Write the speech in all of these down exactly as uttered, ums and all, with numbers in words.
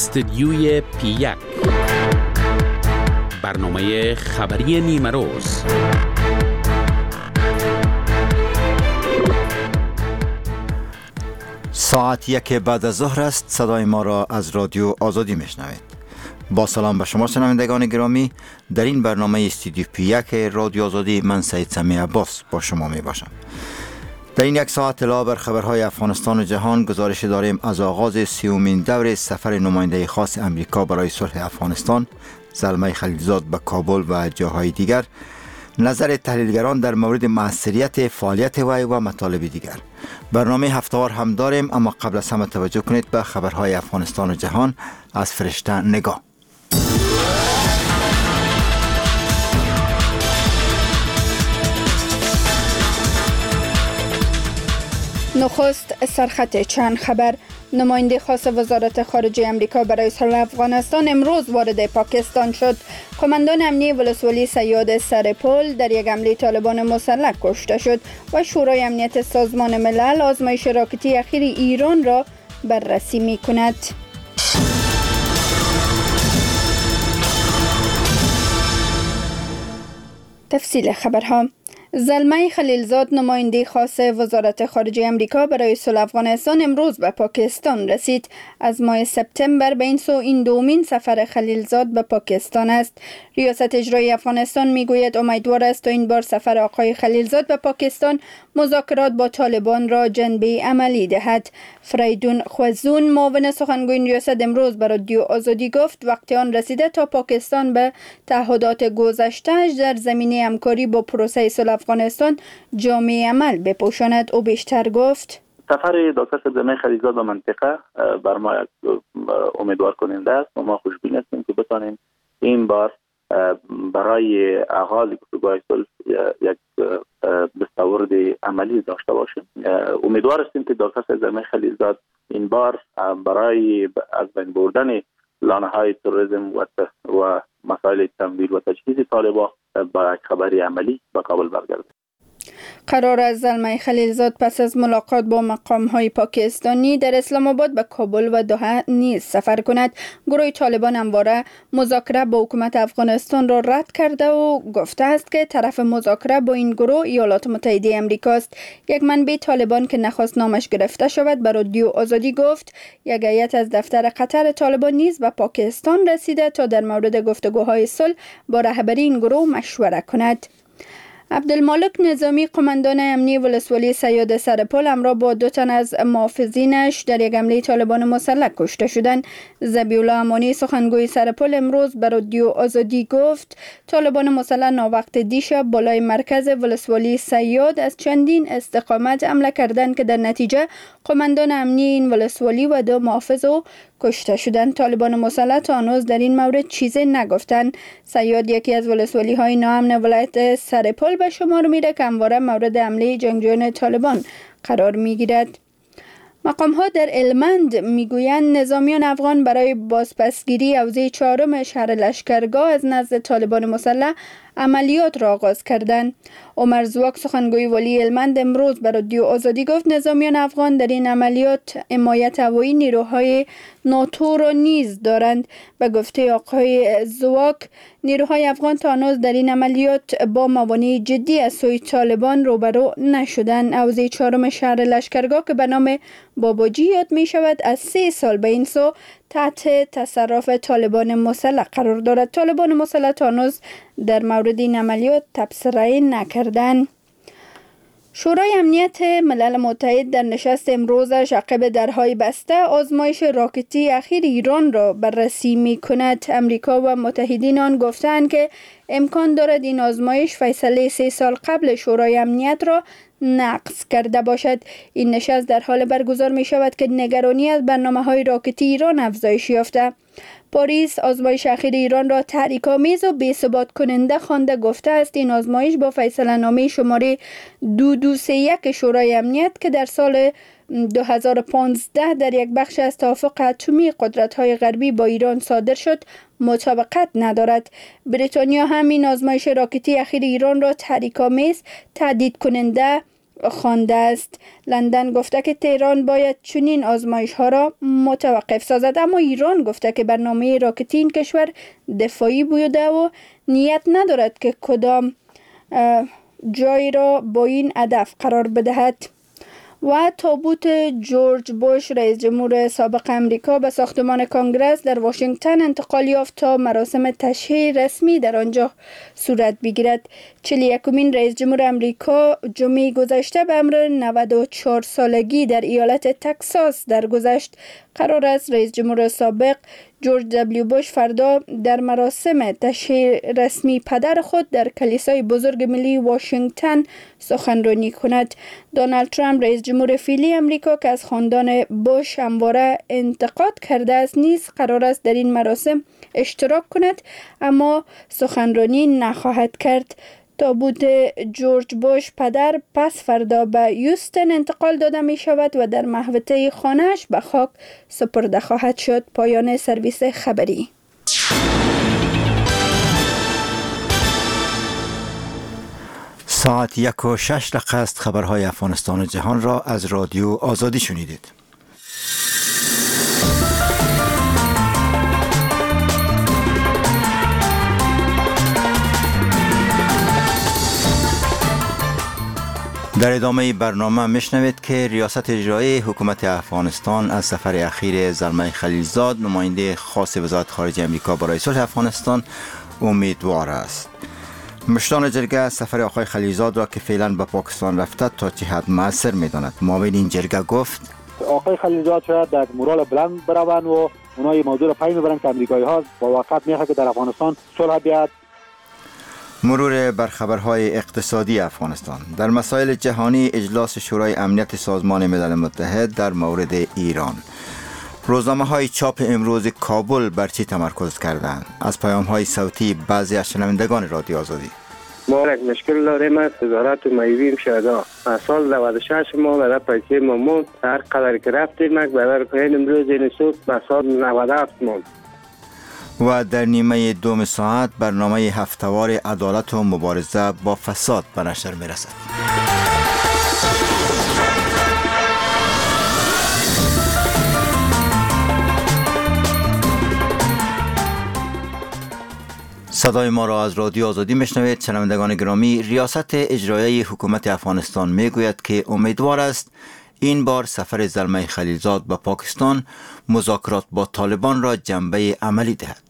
استدیوی پی یک، برنامه خبری نیمه روز. ساعت یک بعد از ظهر است. صدای ما را از رادیو آزادی میشنوید. با سلام به شما شنوندگان گرامی، در این برنامه استودیو پی یک رادیو آزادی من سید سمی عباس با شما می باشم. در این یک ساعت علاوه بر خبرهای افغانستان و جهان، گزارش داریم از آغاز سیومین دور سفر نماینده خاص امریکا برای صلح افغانستان زلمه خلیلزاد به کابل و جاهای دیگر، نظر تحلیلگران در مورد موثریت فعالیت وی و مطالب دیگر. برنامه هفته‌وار هم داریم، اما قبل از همه توجه کنید به خبرهای افغانستان و جهان از فرشته نگاه. نخست سرخط چند خبر. نماینده خاص وزارت خارجه امریکا برای صلح افغانستان امروز وارد پاکستان شد. قماندان امنی ولسوالی سیاد سرپل در یک حمله طالبان مسلح کشته شد و شورای امنیت سازمان ملل آزمایش راکتی اخیر ایران را بررسی می کند. تفصیل خبرها. زلمه خلیلزاد نماینده خاص وزارت خارجه امریکا برای صلح افغانستان امروز به پاکستان رسید. از ماه سپتامبر به این سو این دومین سفر خلیلزاد به پاکستان است. ریاست اجرایی افغانستان میگوید امیدوار است تا این بار سفر آقای خلیلزاد به پاکستان مذاکرات با طالبان را جنبه عملی دهد. فریدون خوزون معاون سخنگوی ریاست امروز به رادیو آزادی گفت وقتی آن رسیده تا پاکستان به تعهدات گذشته‌اش در زمینه همکاری با پروسه صلح افغانستان جامع عمل بپوشاند. او بیشتر گفت سفر دکتر زلمه خلیلزاد به منطقه بر ما امیدوار کننده است و ما خوشبین هستیم که بتانیم این بار برای آغاز گفتگوهای صلح یک دستاورد عملی داشته باشیم. امیدوار هستیم که دکتر زلمه خلیلزاد این بار برای از بین بردن لانه‌های تروریسم و و مسائل تمویل و تجهیز طالبان با خبری عملی به کابل برگردد. قرار است زلمه خلیلزاد پس از ملاقات با مقام‌های پاکستانی در اسلام آباد به کابل و دوحه نیز سفر کند. گروه طالبان همواره مذاکره با حکومت افغانستان را رد کرده و گفته است که طرف مذاکره با این گروه ایالات متحده آمریکا است. یک منبع طالبان که نخواست نامش گرفته شود به رادیو آزادی گفت یک هیئت از دفتر قطر طالبان نیز به پاکستان رسیده تا در مورد گفتگوهای صلح با رهبری این گروه مشوره کند. عبدالمالک نظامی قماندان امنی ولسوالی سیاد سرپل همراه با دو تن از محافظینش در یک حمله طالبان مسلح کشته شدند. ذبیح‌الله امانی سخنگوی سرپل امروز به رادیو آزادی گفت طالبان مسلح ناوقت دیشب بالای مرکز ولسوالی سیاد از چندین استقامت حمله کردند که در نتیجه قماندان امنی این ولسوالی و دو محافظ او کشته شدند. طالبان مسلح تا هنوز در این مورد چیزی نگفتند. سیاد یکی از ولسوالی های ناامن ولایت سرپل به شمار میره که همواره مورد حمله جنگجویان طالبان قرار میگیرد. مقام ها در هلمند میگویند نظامیان افغان برای بازپسگیری حوزه چهارم شهر لشکرگاه از نزد طالبان مسلح عملیات را آغاز کردند. عمر زواک سخنگوی والی هلمند امروز به رادیو آزادی گفت نظامیان افغان در این عملیات حمایت هوایی نیروهای ناتو را نیز دارند. به گفته آقای زواک نیروهای افغان تا هنوز در این عملیات با موانع جدی از سوی طالبان روبرو نشدند. حوزه چهارم شهر لشکرگاه که به نام باباجی یاد می شود از سه سال به این سو تحت تصرف طالبان مسلح قرار دارد. طالبان مسلح تا هنوز در مورد این عملیات تبصره نکردند. شورای امنیت ملل متحد در نشست امروزش عقب درهای بسته آزمایش راکتی اخیر ایران را بررسی می کند. امریکا و متحدین آن گفتند که امکان دارد این آزمایش فیصله سه سال قبل شورای امنیت را نقض کرده باشد. این نشست در حال برگزار می شود که نگرانی از برنامه‌های راکتی ایران افزایش یافته. پاریس آزمایش اخیر ایران را تحریک‌آمیز و بی‌ثبات کننده خوانده گفته است این آزمایش با فیصله نامه شماره دو دو سه یک شورای امنیت که در سال دو هزار و پانزده در یک بخش از توافق اتمی قدرت‌های غربی با ایران صادر شد مطابقت ندارد. بریتانیا هم این آزمایش راکتی اخیر ایران را تحریک‌آمیز، تهدید کننده خوانده است. لندن گفته که تهران باید چنین آزمایش ها را متوقف سازد، اما ایران گفته که برنامه راکتی این کشور دفاعی بوده و نیت ندارد که کدام جای را با این هدف قرار بدهد. و تابوت جورج بوش رئیس جمهور سابق امریکا به ساختمان کنگره در واشنگتن انتقال یافت تا مراسم تشییع رسمی در آنجا صورت بگیرد. چهل و یکمین رئیس جمهور امریکا جمعه گذشته به عمر نود و چهار سالگی در ایالت تگزاس درگذشت. قرار است رئیس جمهور سابق جورج دبلیو بوش فردا در مراسم تشییع رسمی پدر خود در کلیسای بزرگ ملی واشنگتن سخنرانی کند. دونالد ترامپ رئیس جمهور فعلی امریکا که از خاندان بوش همواره انتقاد کرده است نیز قرار است در این مراسم اشتراک کند، اما سخنرانی نخواهد کرد. تابوت جورج بوش پدر پس فردا به هیوستن انتقال داده می شود و در محوطه خانه‌اش به خاک سپرده خواهد شد. پایان سرویس خبری. ساعت یک و شش دقیقه است. خبرهای افغانستان و جهان را از رادیو آزادی شنیدید. در ادامه برنامه میشنوید که ریاست اجرایی حکومت افغانستان از سفر اخیر زلمه خلیلزاد نماینده خاص وزارت خارجه امریکا برای صلح افغانستان امیدوار است. مشران جرگه سفر آقای خلیلزاد را که فعلا به پاکستان رفته تا چه حد مؤثر می‌داند. معاون این جرگه گفت آقای خلیلزاد شاید در مورال بلند بروند و اونها این موضوع را پی میبرند که امریکایی‌ها با وقت میخواهند که در افغانستان صلح بیاد. مرور بر خبرهای اقتصادی افغانستان. در مسائل جهانی اجلاس شورای امنیت سازمان ملل متحد در مورد ایران. روزنامه های چاپ امروز کابل بر چی تمرکز کردند؟ از پیام های صوتی بعضی از شنوندگان رادیو آزادی. ما یک مشکل داریم از وزارت میوه شهدا. از سال نود و شش ما برای پیسه مامون هر قدر که رفتیم مک برای که امروز این سود به سال نود و هفت مون. و در نیمه دوم ساعت برنامه هفته‌وار عدالت و مبارزه با فساد به نشر می‌رسد. صدای ما را از رادیو آزادی میشنوید. شنوندگان گرامی، ریاست اجرایی حکومت افغانستان میگوید که امیدوار است این بار سفر زلمه خلیلزاد به پاکستان مذاکرات با طالبان را جنبه عملی دهد.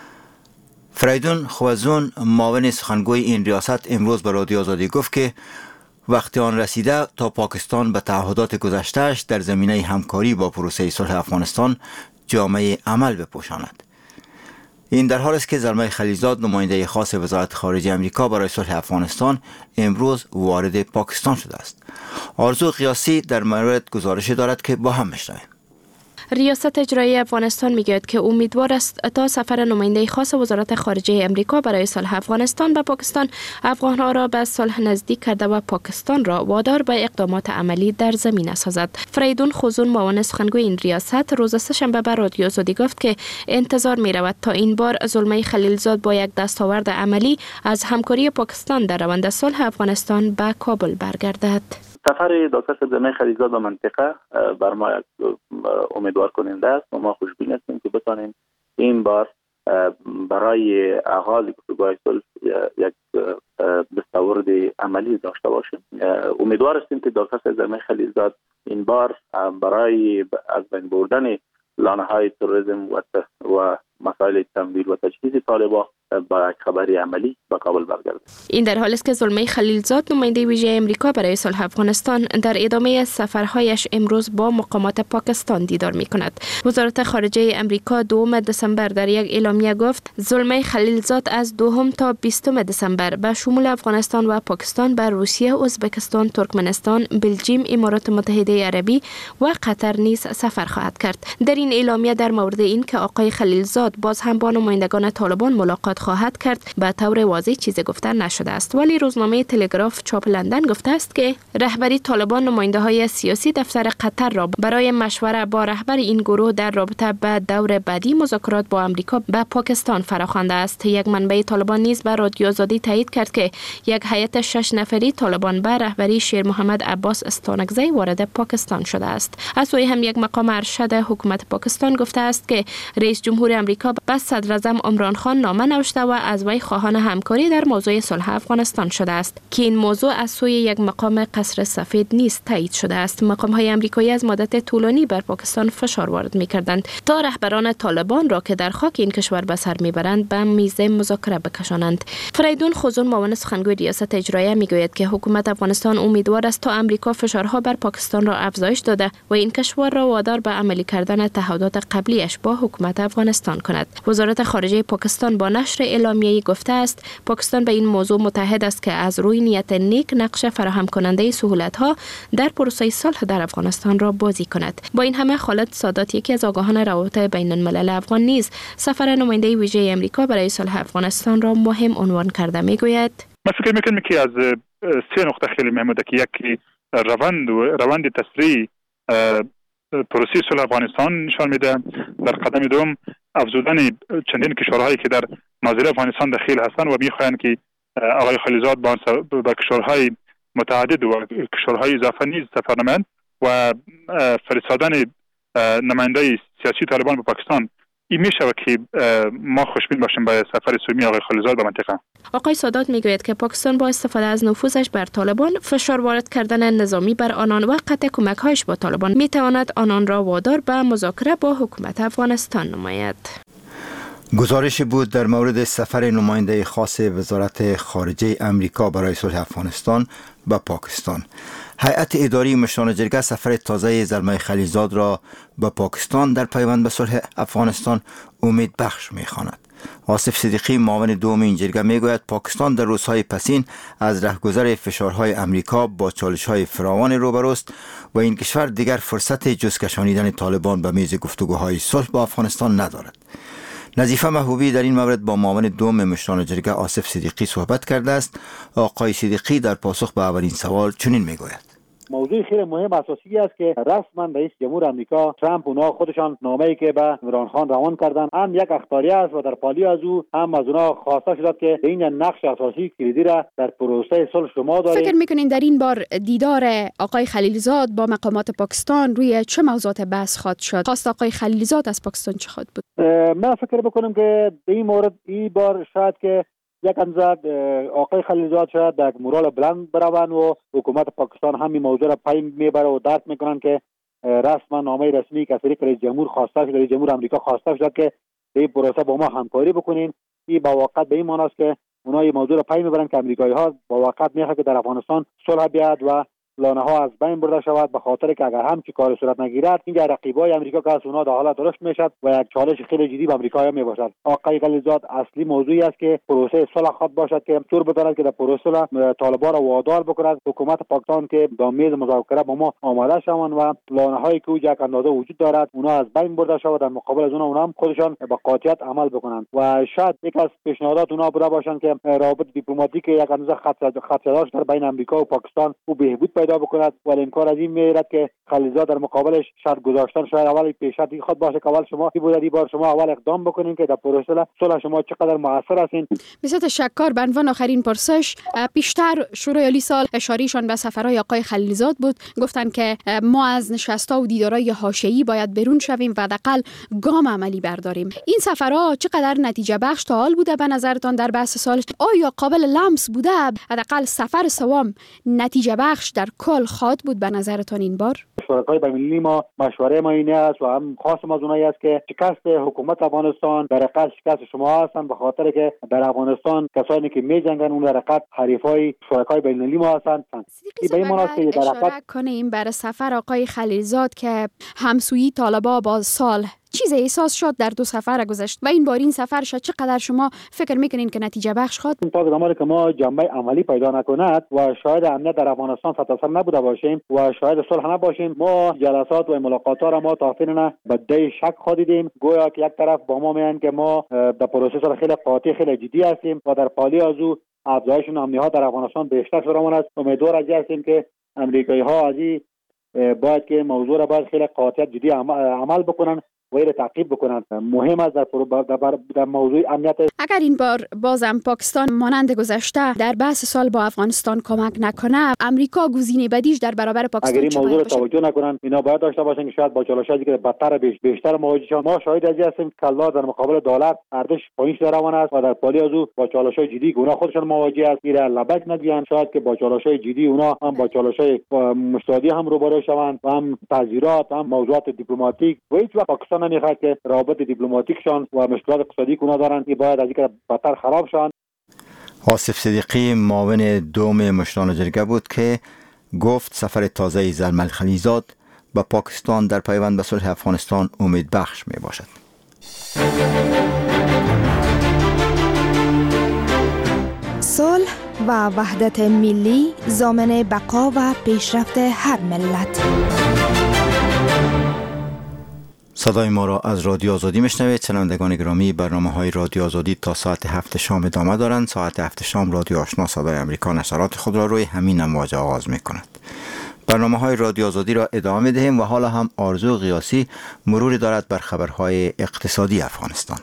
فریدون خوازون معاون سخنگوی این ریاست امروز به رادیو آزادی گفت که وقتی آن رسیده تا پاکستان به تعهدات گذشته‌اش در زمینه همکاری با پروسه صلح افغانستان جامعه عمل بپوشاند. این در حال است که زلمه خلیلزاد نماینده خاص وزارت خارجه امریکا برای صلح افغانستان امروز وارد پاکستان شده است. آرزو قیاسی در مورد گزارش دارد که با هم میشنویم. ریاست اجرایی افغانستان میگوید که امیدوار است تا سفر نماینده خاص وزارت خارجه امریکا برای صلح افغانستان به پاکستان افغانها را به صلح نزدیک کرده و پاکستان را وادار به اقدامات عملی در زمینه سازد. فریدون خوزون معاون سخنگوی این ریاست روز سه‌شنبه به رادیو آزادی گفت که انتظار می رود تا این بار زلمه خلیلزاد با یک دستاورد عملی از همکاری پاکستان در روند صلح افغانستان به کابل برگردد. سفر دکتر زلمه خلیلزاد به منطقه بر ما امیدوار کننده است و ما خوشبین هستیم که بتانیم این بار برای آغاز گفتگوهای صلح یک دستاورد عملی داشته باشیم. امیدوار هستیم که دکتر زلمه خلیلزاد این بار برای از بین بردن لانه‌های تروریسم و مسائل تمویل و تجهیز طالبان با خبری عملی به کابل برگردد. این در حالی است که زلمه خلیلزاد نماینده ویژه امریکا برای صلح افغانستان در ادامه سفرهایش امروز با مقامات پاکستان دیدار می کند. وزارت خارجه امریکا دوم دسامبر در یک اعلامیه گفت زلمه خلیلزاد از دوم تا بیستم دسامبر به شمول افغانستان و پاکستان به روسیه، ازبکستان، ترکمنستان، بلژیم، امارات متحده عربی و قطر نیز سفر خواهد کرد. در این اعلامیه در مورد این که آقای خلیلزاد باز هم با نمایندگان طالبان ملاقات ایجاد خواهد کرد به طور واضح چیزی گفته نشده است، ولی روزنامه تلگراف چاپ لندن گفته است که رهبری طالبان نماینده های سیاسی دفتر قطر را برای مشوره با رهبر این گروه در رابطه به دور بعدی مذاکرات با آمریکا به پاکستان فراخوانده است. یک منبع طالبان نیز به رادیو آزادی تایید کرد که یک هیئت شش نفری طالبان به رهبری شیر محمد عباس استانکزی وارد پاکستان شده است. از سوی هم یک مقام ارشد حکومت پاکستان گفته است که رئیس جمهور آمریکا به صدر اعظم عمران خان نامه نوشته و از وی خواهان همکاری در موضوع صلح افغانستان شده است که این موضوع از سوی یک مقام قصر سفید نیز تایید شده است. مقام های آمریکایی از مدت طولانی بر پاکستان فشار وارد می‌کردند تا رهبران طالبان را که در خاک این کشور به سر میبرند به میز مذاکره بکشانند. فریدون خزون معاون سخنگوی ریاست اجراییه میگوید که حکومت افغانستان امیدوار است تا آمریکا فشارها بر پاکستان را افزایش داده و این کشور را وادار به عملی کردن تعهدات قبلیش با حکومت افغانستان کند. وزارت خارجه پاکستان با نشر اعلامیه‌ای گفته است پاکستان به این موضوع متحد است که از روی نیت نیک نقش فراهم کننده سهولت‌ها در پروسه صلح در افغانستان را بازی کند. با این همه خالد سادات یکی از آگاهان روابط بین الملل افغان نیز سفر نماینده ویژه آمریکا برای صلح افغانستان را مهم عنوان کرده میگوید من فکر میکنم که از سه نقطه خیلی مهمه که یکی روند و روند تسریع پروسه صلح افغانستان نشان میده، در قدم دوم افزودن چندین کشورهایی که در ناظر افغانستان دخیل هستند و میخواهند که آقای خلیزاد با کشورهای متعدد و کشورهای اضافه نیز سفر نمایند و فرستادن نماینده سیاسی طالبان به پاکستان این میشه که ما خوشبین باشیم به سفر سومی آقای خلیزاد به منطقه. آقای سادات میگوید که پاکستان با استفاده از نفوذش بر طالبان، فشار وارد کردن نظامی بر آنان و قطع کمک‌هایش با طالبان میتواند آنان را وادار به مذاکره با حکومت افغانستان نماید. گزارشی بود در مورد سفر نماینده خاص وزارت خارجه امریکا برای صلح افغانستان به پاکستان. هیئت اداری مشران جرگه سفر تازه زلمه خلیلزاد را به پاکستان در پیوند به صلح افغانستان امید بخش می‌خواند. آصف صدیقی معاون دوم این جرگه میگوید پاکستان در روزهای پسین از رهگذر فشارهای امریکا با چالش‌های فراوان روبروست و این کشور دیگر فرصت جز کشانیدن طالبان به میز گفتگوهای صلح با افغانستان ندارد. نظیفه محبوبی در این مورد با معاون دوم مشران جرگه آصف صدیقی صحبت کرده است. آقای صدیقی در پاسخ به اولین سوال چنین میگوید: موضوع خیلی مهم اساسی است که رسما رئیس جمهور آمریکا ترامپ اونا خودشان نامه‌ای که به عمران خان روان کردن هم یک اخطاریه است و در پالی از او هم از اونا خواسته شد که این نقش اساسی کلیدی را در پروسه صلح شما دارید. فکر میکنین در این بار دیدار آقای خلیلزاد با مقامات پاکستان روی چه موضوعات بحث خواهد شد؟ خواست آقای خلیلزاد از پاکستان چه خواهد بود؟ من فکر بکنم که در این مورد این بار شاید که یک انزد آقای خلیلزاد شاید در مورال بلند بروند و حکومت پاکستان همین موضوع را پای میبره و درک میکنن که رسما نامه رسمی که از طریق رئیس جمهور خواسته شد، رئیس جمهور آمریکا خواسته شد که در این پروسه با ما همکاری بکنین. این با واقع به این معنی است که اونها این موضوع را پای میبرن که امریکایی ها با واقع میخواد که در افغانستان صلح بیاد و لانه ها از بین برده شود، به خاطر که اگر هم چی کار صورت نگیرد اینجا رقیبای امریکا که از اونها در حالت درشت میشد و یک چالش خیلی جدی به امریکا می باشد. آقای خلیلزاد اصلی موضوعی است که پروسه صلح خواهد باشد که طور بتواند که در پروسه صلح طالبان را وادار بکند حکومت پاکستان که در میز مذاکره با ما آماده شوند و لانه هایی که یک اندازه وجود دارد اونها از بین برده شود، در مقابل از اونها اونها خودشان با قاطعیت عمل بکنند و شاید یک از پیشنهادات اونها بوده باشند که روابط دیپلماتیک یک اندازه خط زداش در بین امریکا و پاکستان او بهبود پیدا بکند. ولی امکان از این میرد که خلیلزاد در مقابلش شرط گذاشتن شاید اول پیشنهادی خود باشه که اول شما کی بود بار شما اول اقدام بکنین که در پروسه صلح شما چقدر موثر هستین. به تشکر. به عنوان آخرین پرسش، پیشتر شورای عالی سال اشارهشان به سفرهای آقای خلیلزاد بود، گفتن که ما از نشست‌ها و دیدارهای حاشیه‌ای باید برون شویم و حداقل گام عملی برداریم. این سفرها چقدر نتیجه بخش تا حال بوده به نظرتان در بحث سال؟ آیا قابل لمس بوده؟ حداقل سفر سوم نتیجه بخش در کل خواهد بود به نظرتان این بار؟ شرکای بین‌المللی ما مشوره ما اینه است و هم خواستم از اونایی است که شکست حکومت افغانستان در حقیقت شکست شما هستن، به خاطر که در افغانستان کسانی که می‌جنگن اون در حقیقت حریفای شرکای بین‌المللی ما هستن. به این مناسبت اشاره کنیم بر سفر آقای خلیلزاد که همسویی طالبان با صلح چیز احساس شد در دو سفر گذشت و این بار این سفرش چقدر شما فکر میکنین که نتیجه بخش خواهد؟ تا زمانی که ما جنبه عملی پیدا نکند و شاید امنیت در افغانستان سرتاسر نبوده باشیم و شاید صلح نباشیم، ما جلسات و ملاقات ها را ما تا فعلا به ده شک خودیدیم، گویا که یک طرف با ما میگن که ما در پروسه خیلی قاطع خیلی جدی هستیم و در پالی از او افزایش امنیت ها در افغانستان بیشتر شدمان است. امیدوار هستیم که امریکایی ها از این باید که موضوع را باید خیلی قاطعیت جدی عمل بکنن و این تعقیب بکنن. مهم است در, در, در موضوع امنیت. اگر این بار بازم پاکستان مانند گذشته در بحث سال با افغانستان کمک نکنه، امریکا گزینه بدیش در برابر پاکستان اگر این موضوع توجه نکنن، اینا باید داشته باشن که شاید با چالش‌هایی که بدتر بیش بیشتر مواجه شوند. ما شاهد از هستیم که دلار در مقابل دلار ارزش پایین شده روان است و در پالی از او با چالش‌های جدی اونا خودشون مواجه است. ایران لبک ندیان، شاید که با چالش‌های جدی اونا هم با چالش‌های مستعدی هم روبرو شوند و هم تغییرات هم موضوعات دیپلماتیک و هیچ وقت پاکستان نمیخواد که روابط دیپلماتیکشان و مشکلات اقتصادی که اونا دارن این باید از اینکه بدتر خراب شوند. آصف صدیقی معاون دوم مشران جرگه بود که گفت سفر تازه زلمه خلیزاد به پاکستان در پیوند به صلح افغانستان امید بخش می باشد. صلح و وحدت ملی ضامن بقا و پیشرفت هر ملت. صدای ما را از رادیو آزادی میشنوید. شنوندگان گرامی، برنامه های رادیو آزادی تا ساعت هفت شام ادامه دارند. ساعت هفت شام رادیو آشنا صدای امریکا نشرات خود را روی همین امواج آغاز می کند. برنامه های رادیو آزادی را ادامه می دهیم و حالا هم آرزو قیاسی مروری دارد بر خبرهای اقتصادی افغانستان.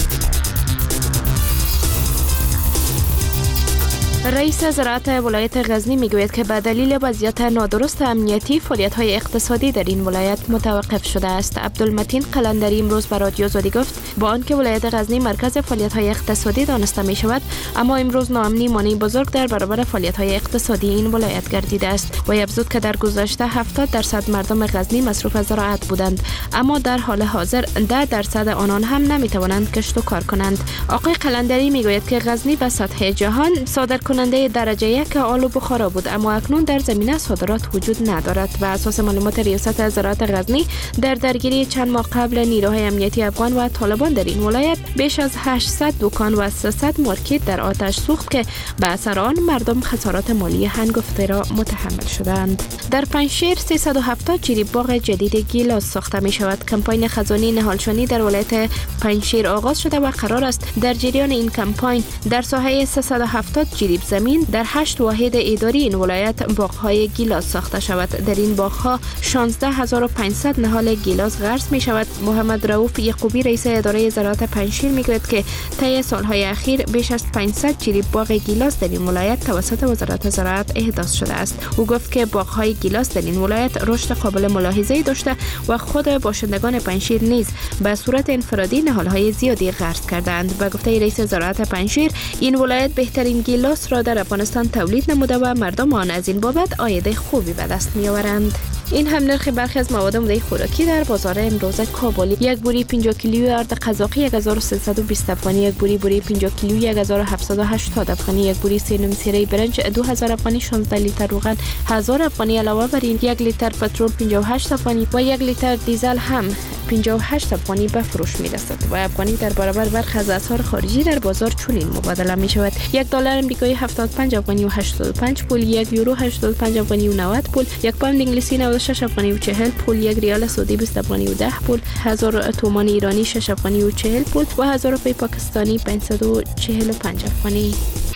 رئیس زراعت ولایت غزنی میگوید که به دلیل وضعیت نادرست امنیتی فعالیت‌های اقتصادی در این ولایت متوقف شده است. عبدالمتین قلندری امروز به رادیو آزادی گفت با آنکه ولایت غزنی مرکز فعالیت‌های اقتصادی دانسته می شود، اما امروز ناامنی مانعی بزرگ در برابر فعالیت‌های اقتصادی این ولایت گردیده است. و افزود که در گذشته هفتاد درصد مردم غزنی مصروف زراعت بودند، اما در حال حاضر ده درصد آنان هم نمی‌توانند کشت و کار کنند. آقای قلندری میگوید که غزنی به سطح جهان صادر کننده درجه یک آلو بخارا بود، اما اکنون در زمینه صادرات وجود ندارد. و اساس معلومات ریاست زراعت غزنی، در درگیری چند ماه قبل نیروهای امنیتی افغان و طالبان در این ولایت بیش از هشتصد دکان و سیصد مارکت در آتش سوخت که به اثر آن مردم خسارات مالی هنگفته را متحمل شدند. در پنجشیر سیصد و هفتاد جریب باغ جدید گیلاس ساخته می شود. کمپاین خزانی نهالشانی در ولایت پنجشیر آغاز شده و قرار است در جریان این کمپاین در ساحه سیصد و هفتاد جریب زمین در هشت واحد اداری این ولایت باغ‌های گیلاس ساخته شود. در این باغ‌ها شانزده هزار و پانصد نهال گیلاس غرس می شود. محمد رؤوف یعقوبی رئیس اداره زراعت پنجشیر میگوید که طی سالهای اخیر بیش از پانصد جریب باغ گیلاس در این ولایت توسط وزارت زراعت احداث شده است. او گفت که باغ‌های گیلاس در این ولایت رشد قابل ملاحظه‌ای داشته و خود باشندگان پنجشیر نیز به صورت انفرادی نهال‌های زیادی غرس کردند. و گفته رئیس زراعت پنجشیر این ولایت بهترین گیلاس را در افغانستان تولید نموده و مردم آن از این بابت عاید خوبی به دست می‌آورند. این هم نرخ برخی از مواد مایع خوراکی در بازار امروز کابل: یک بوری پنجاه کیلویی ارد قزاقی یک هزار و سیصد و بیست افغانی، یک بوری بوری پنجاه کیلویی یک هزار و هفتصد و هشتاد افغانی، یک بوری سینم سیره برنج دو هزار افغانی، شانزده لیتر روغن هزار افغانی. علاوه بر این یک لیتر پترول پنجاه و هشت افغانی و یک لیتر دیزل هم پنجاه و هشت افغانی به فروش می‌رسد. و افغانی در برابر برخی از اسعار خارجی در بازار چنین مبادله می‌شود: یک دلار آمریکایی هفتاد و پنج افغانی و هشتاد و پنج پول، یک یورو هشتاد و پنج افغانی و نود پول، یک پوند انگلیسی نود و شش افغانی و چهل پول، یک ریال سعودی بیست افغانی و ده پول، هزار تومان ایرانی شش افغانی و چهل پول و هزار روپیه پاکستانی پانصد و چهل و پنج افغانی.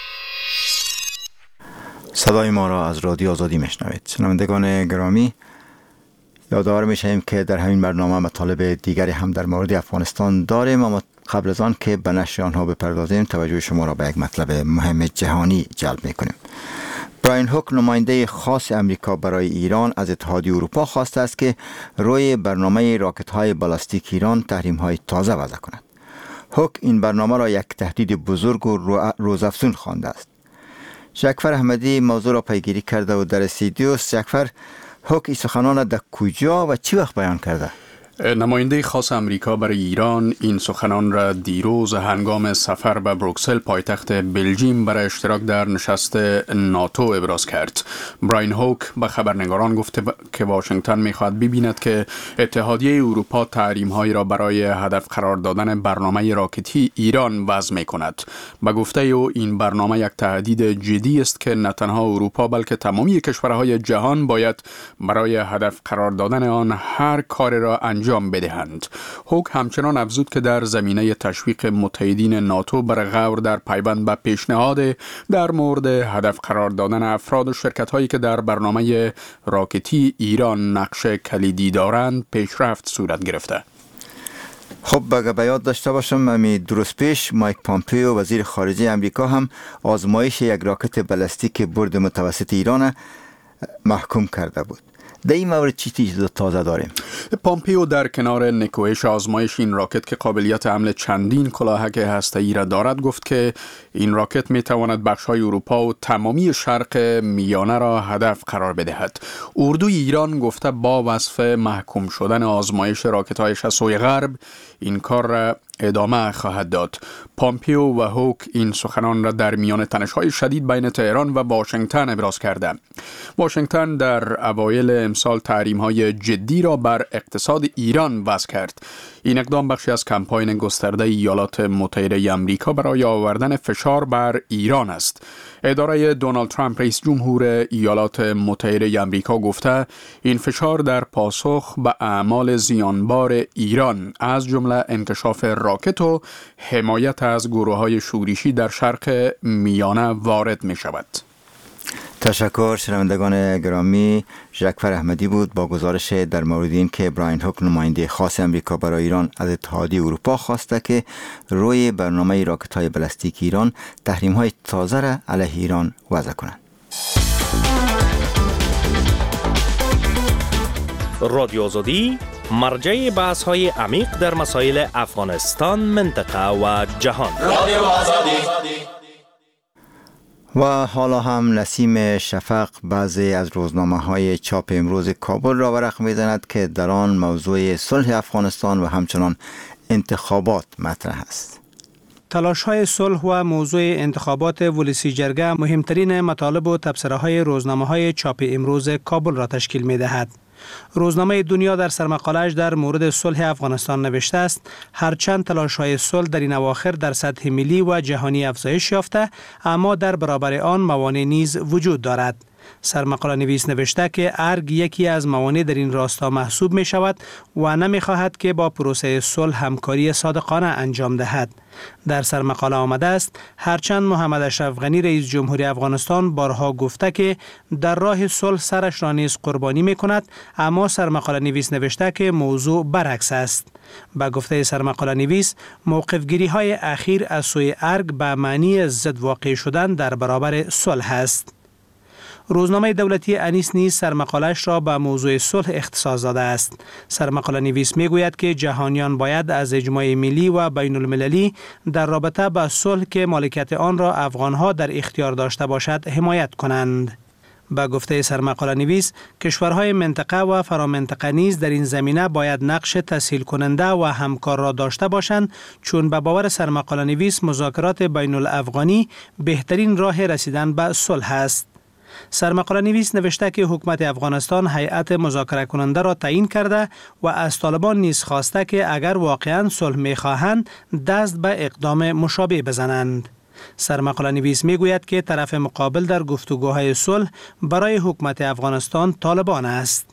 صدای ما را از رادیو آزادی میشنوید. شنوندگان گرامی، یادآور میشیم که در همین برنامه مطالب دیگری هم در مورد افغانستان داریم، اما قبل از آن که به نشر آنها بپردازیم توجه شما را به یک مطلب مهم جهانی جلب میکنیم. براین هوک، نماینده خاص امریکا برای ایران، از اتحادیه اروپا خواسته است که روی برنامه راکت‌های بالاستیک ایران تحریم‌های تازه وضع کند. هوک این برنامه را یک تهدید بزرگ و روزافزون خوانده است. شکفر احمدی موضوع را پیگیری کرده و در استودیو. شکفر، هوک این سخنان در کجا و چی وقت بیان کرده؟ نماینده خاص امریکا برای ایران این سخنان را دیروز هنگام سفر به بروکسل پایتخت بلژیم برای اشتراک در نشست ناتو ابراز کرد. براین هوک به خبرنگاران گفته که واشنگتن می‌خواهد ببیند که اتحادیه اروپا تحریم‌هایی را برای هدف قرار دادن برنامه راکتی ایران وضع می‌کند. به گفته او این برنامه یک تهدید جدی است که نه تنها اروپا بلکه تمامی کشورهای جهان باید برای هدف قرار دادن آن هر کاری را انجام انجام بدهند. هوک همچنان افزود که در زمینه تشویق متحدین ناتو بر غور در پیوند به پیشنهاد در مورد هدف قرار دادن افراد و شرکت‌هایی که در برنامه راکتی ایران نقش کلیدی دارند پیشرفت صورت گرفته. خب بگه بیاد داشته باشم امی درست پیش مایک پامپیو وزیر خارجه امریکا هم آزمایش یک راکت بالستیک برد متوسط ایران محکوم کرده بود. در این مورد چی چیز تازه داریم؟ پامپیو در کنار نکوهش آزمایش این راکت که قابلیت حمل چندین کلاهک هسته‌ای را دارد گفت که این راکت می تواند بخش‌های اروپا و تمامی شرق میانه را هدف قرار بدهد. اردوی ایران گفته با وصف محکوم شدن آزمایش راکت‌های شسوی غرب این کار را ادامه خواهد داد. پامپیو و هوک این سخنان را در میان تنش‌های شدید بین تهران و واشنگتن ابراز کرده. واشنگتن در اوایل امسال تحریم‌های جدی را بر اقتصاد ایران وضع کرد. این اقدام بخشی از کمپاین گسترده ایالات متحده آمریکا برای آوردن فشار بر ایران است. اداره دونالد ترامپ رئیس جمهور ایالات متحده آمریکا گفته این فشار در پاسخ به اعمال زیانبار ایران از جمله انکشاف راکت و حمایت از گروه‌های شورشی در شرق میانه وارد می شود. تشکر. شنوندگان گرامی، ژکفر احمدی بود با گزارش در مورد این که براین هوک نماینده خاص امریکا برای ایران از اتحادیه اروپا خواسته که روی برنامه راکت‌های بالستیک ایران تحریم‌های تازه را علیه ایران وضع کنند. رادیو آزادی مرجع بحث‌های عمیق در مسائل افغانستان، منطقه و جهان. رادیو آزادی. و حالا هم نسیم شفق بعضی از روزنامه‌های چاپ امروز کابل را ورق می‌زند که در آن موضوع صلح افغانستان و همچنان انتخابات مطرح است. تلاش‌های صلح و موضوع انتخابات ولسی جرگه مهمترین مطالب و تبصره‌های روزنامه‌های چاپ امروز کابل را تشکیل می‌دهد. روزنامه دنیا در سرمقاله‌اش در مورد صلح افغانستان نوشته است هرچند تلاش‌های صلح در این اواخر در سطح ملی و جهانی افزایش یافته اما در برابر آن موانع نیز وجود دارد. سرمقاله نویس نوشته که ارگ یکی از موانع در این راستا محسوب می شود و نمی خواهد که با پروسه صلح همکاری صادقانه انجام دهد. در سرمقاله آمده است هرچند محمد اشرف غنی رئیس جمهوری افغانستان بارها گفته که در راه صلح سرش را نیز قربانی می کند اما سرمقاله نویس نوشته که موضوع برعکس است. با گفته سرمقاله نویس موقفگیری های اخیر از سوی ارگ به معنی ضد واقع شدن در برابر صلح است. روزنامه دولتی انیس نیز سرمقاله‌اش را به موضوع صلح اختصاص داده است. سرمقاله نویس میگوید که جهانیان باید از اجماع ملی و بین المللی در رابطه با صلح که مالکیت آن را افغانها در اختیار داشته باشد حمایت کنند. با گفته سرمقاله نویس کشورهای منطقه و فرامنطقه نیز در این زمینه باید نقش تسهیل کننده و همکار را داشته باشند چون به باور سرمقاله نویس مذاکرات بین الافغانی بهترین راه رسیدن به صلح است. سرمقاله نویس نوشته که حکومت افغانستان هیئت مذاکره کننده را تعیین کرده و از طالبان نیز خواسته که اگر واقعا صلح می‌خواهند دست به اقدام مشابه بزنند. سرمقاله نویس میگوید که طرف مقابل در گفتگوهای صلح برای حکومت افغانستان طالبان است.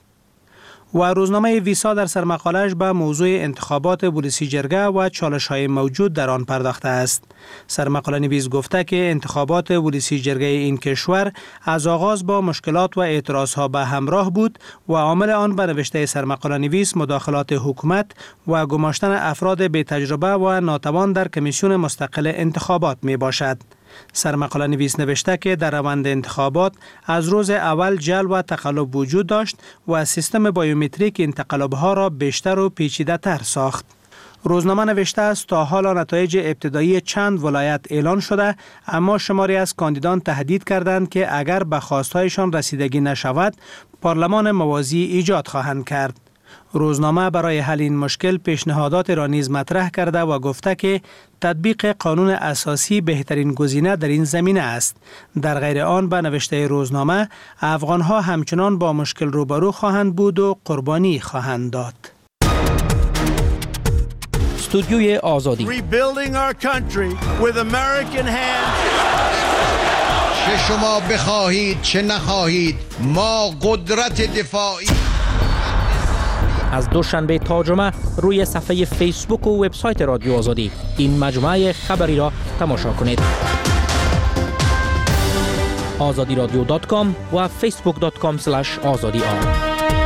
و روزنامه ویسا در سرمقاله‌اش به موضوع انتخابات ولسی جرگه و چالش‌های موجود در آن پرداخته است. سرمقاله نویس گفته که انتخابات ولسی جرگه این کشور از آغاز با مشکلات و اعتراضها به همراه بود و عامل آن به نوشته سرمقاله نویس مداخلات حکومت و گماشتن افراد بی تجربه و ناتوان در کمیسیون مستقل انتخابات می باشد. سرمقاله نویس نوشته که در روند انتخابات از روز اول جل و تقلب وجود داشت و سیستم بایومتریک این تقلب‌ها را بیشتر و پیچیده تر ساخت. روزنامه نوشته است تا حالا نتایج ابتدایی چند ولایت اعلان شده اما شماری از کاندیدان تهدید کردند که اگر به خواستهایشان رسیدگی نشود پارلمان موازی ایجاد خواهند کرد. روزنامه برای حل این مشکل پیشنهادات را نیز مطرح کرده و گفته که تطبیق قانون اساسی بهترین گزینه در این زمینه است. در غیر آن به نوشته روزنامه افغانها همچنان با مشکل روبرو خواهند بود و قربانی خواهند داد. استودیوی آزادی چه شما بخواهید چه نخواهید ما قدرت دفاعی. از دوشنبه تا جمعه روی صفحه فیسبوک و وبسایت رادیو آزادی این مجموعه خبری را تماشا کنید. آزادی رادیو دات کام و فیسبوک دات کام اسلش آزادی آر.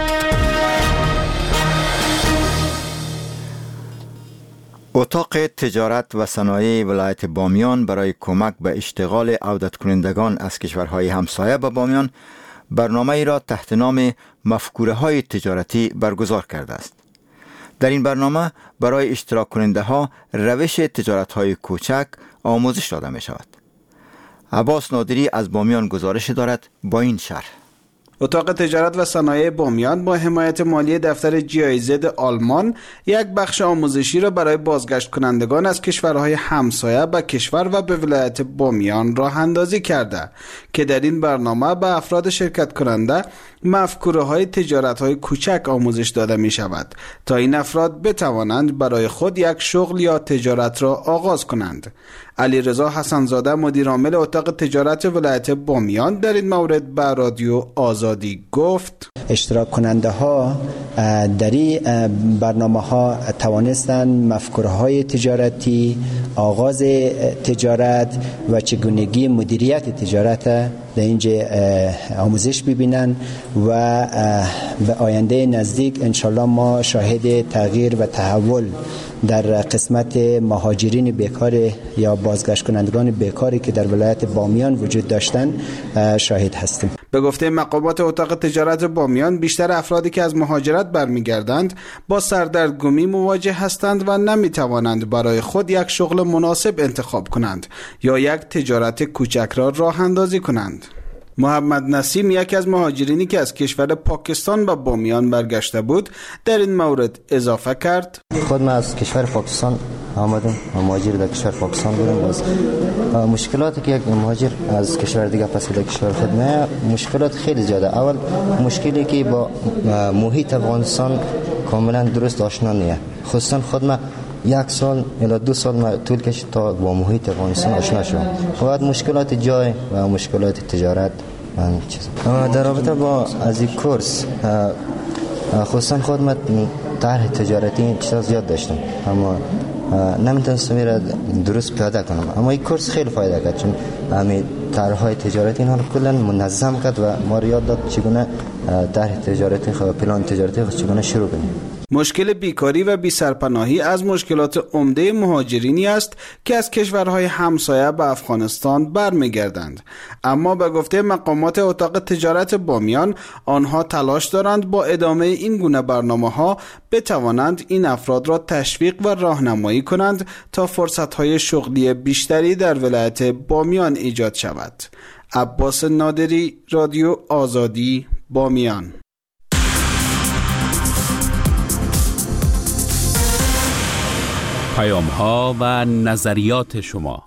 اتاق تجارت و صنایع ولایت بامیان برای کمک به اشتغال عودت کنندگان از کشورهای همسایه به بامیان برنامه ای را تحت نام مفکوره های تجارتی برگزار کرده است. در این برنامه برای اشتراک کننده ها روش تجارت های کوچک آموزش داده می شود. عباس نادری از بامیان گزارش دارد با این شرح. اتاق تجارت و صنایع بامیان با حمایت مالی دفتر جی آی زد آلمان یک بخش آموزشی را برای بازگشت کنندگان از کشورهای همسایه به کشور و به ولایت بامیان راه اندازی کرده که در این برنامه به افراد شرکت کننده مفکوره های تجارت های کوچک آموزش داده می شود تا این افراد بتوانند برای خود یک شغل یا تجارت را آغاز کنند. علی رضا حسنزاده مدیر عامل اتاق تجارت ولایت بامیان در این مورد به رادیو آزادی گفت: اشتراک کننده ها در این برنامه ها توانستند مفکوره های تجارتی، آغاز تجارت و چگونگی مدیریت تجارت در اینجا آموزش ببینن و به آینده نزدیک انشالله ما شاهد تغییر و تحول در قسمت مهاجرین بیکار یا بازگشت کنندگان بیکاری که در ولایت بامیان وجود داشتن شاهد هستیم. به گفته مقامات اتاق تجارت بامیان بیشتر افرادی که از مهاجرت برمیگردند با سردرگمی مواجه هستند و نمیتوانند برای خود یک شغل مناسب انتخاب کنند یا یک تجارت کوچک را راه اندازی کنند. محمد نسیم یکی از مهاجرینی که از کشور پاکستان به بامیان برگشته بود در این مورد اضافه کرد: خود من از کشور پاکستان آمدم، مهاجر در کشور پاکستان بودم. باز مشکلاتی که یک مهاجر از کشور دیگه پس به کشور خود میاد، مشکلات خیلی زیاده. اول مشکلی که با محیط افغانستان کاملا درست آشنا نیست. خصوصا خود من یک سال یا دو سال ما طول کشید تا با محیط افغانستان آشنا شدم. بعد مشکلات جای و مشکلات تجارت من چیز در رابطه با از این کورس خصوصا خود من طرح تجارتی چیزا زیاد داشتم اما نمیتونستم میره درست پیاده کنم. اما این کورس خیلی فایده کرد چون همین طرح‌های تجارتی اینا رو کلا منظم کرد و ما رو یاد داد چگونه طرح تجارتی خود پلان تجارتی خود چگونه شروع کنیم. مشکل بیکاری و بی‌سرپناهی از مشکلات عمده مهاجرینی است که از کشورهای همسایه به افغانستان برمیگردند. اما به گفته مقامات اتاق تجارت بامیان آنها تلاش دارند با ادامه این گونه برنامه‌ها بتوانند این افراد را تشویق و راهنمایی کنند تا فرصت‌های شغلی بیشتری در ولایت بامیان ایجاد شود. عباس نادری، رادیو آزادی، بامیان. پیام ها و نظریات شما.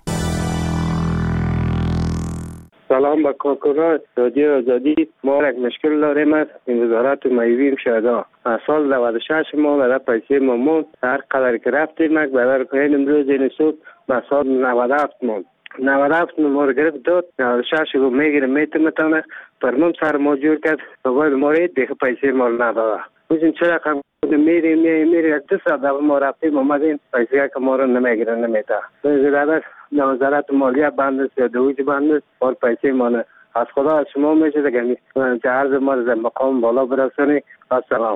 سلام به کارکنان رادیو آزادی. ما یک مشکل داریم از این وزارت میویم شده. سال نود و شش ما برای پیسه مامون هر قدر که رفتیم مک برای که امروز این صبح به سال نود و هفت مون نود و هفت ما رو گرفت داد. نود و شش رو میگیره میتونه فرمون سر ما جور کرد و باید ما رو دیگه پیسه ما نداده. میشین چرا کم میری میری میری یک دو ساعت دفعه ما رفتیم اومدیم پیسه که ما رو نمیگیره نمیده. وزارت وزارت مالیه بند است یا دویج بند است اور پیسه ما نه. از خدا از شما میشه دیگه که عرض ما رو مقام بالا برسونی. السلام.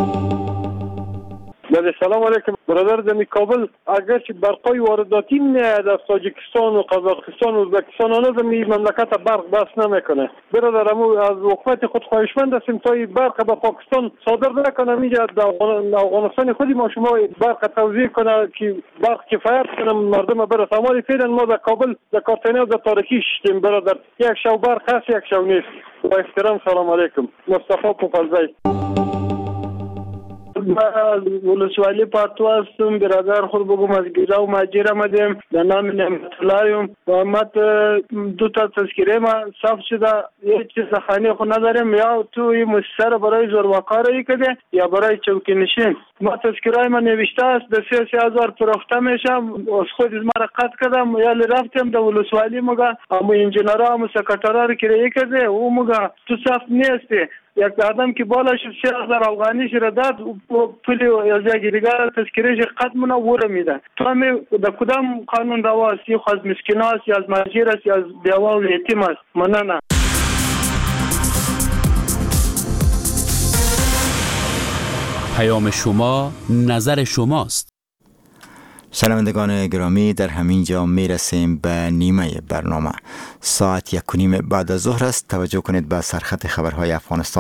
بله سلام علیکم برادر. در کابل اگرچه برقای وارداتی میاد از تاجیکستان و قزاقستان و ازبکستان آن از می مملکت برق بس نمیکنه. برادر امو از حکومت خود خواهشمند هستیم تا این برق به پاکستان صادر نکنه. میگه در افغانستان خودی ما شما برق توزیع کنه که برق کفایت کنه مردم بره. تمام فعلا ما در کابل در کارتنه در تاریکی شدیم برادر. یک شو برق هست یک شو نیست. با احترام سلام علیکم. مصطفی پوپلزی. ولسوالی پارتو هستم، برادر خود بگم از گیزا و ماجیر آمدیم، در نام نعمت اللهیم و مت دو تا تذکیره ما صاف شده، یک چیز خانه خود نداریم، یا تو این مؤسسه برای زورواکاری کده یا برای چوکی نشین. ما تذکیره ما نوشته است در سه سه هزار فروخته میشم، از خود از ما را قطع کردم، یا رفتم در ولسوالی مگه اما انجینرها اما سکرترها را کرایه کرده، او مگه تو صاف نیستی. یک آدم که بالش سه هزار افغانی را داد پولی از یک دیگر تذکیرش قد منوره میده. تو همه در کدام قانون رواست؟ یا از مسکین است یا از ماجیر است یا از بیوه و یتیم است. مننه. پیام شما نظر شماست. شنوندگان گرامی، در همین جا می رسیم به نیمه برنامه. ساعت یک و نیم بعد از ظهر است. توجه کنید به سرخط خبرهای افغانستان.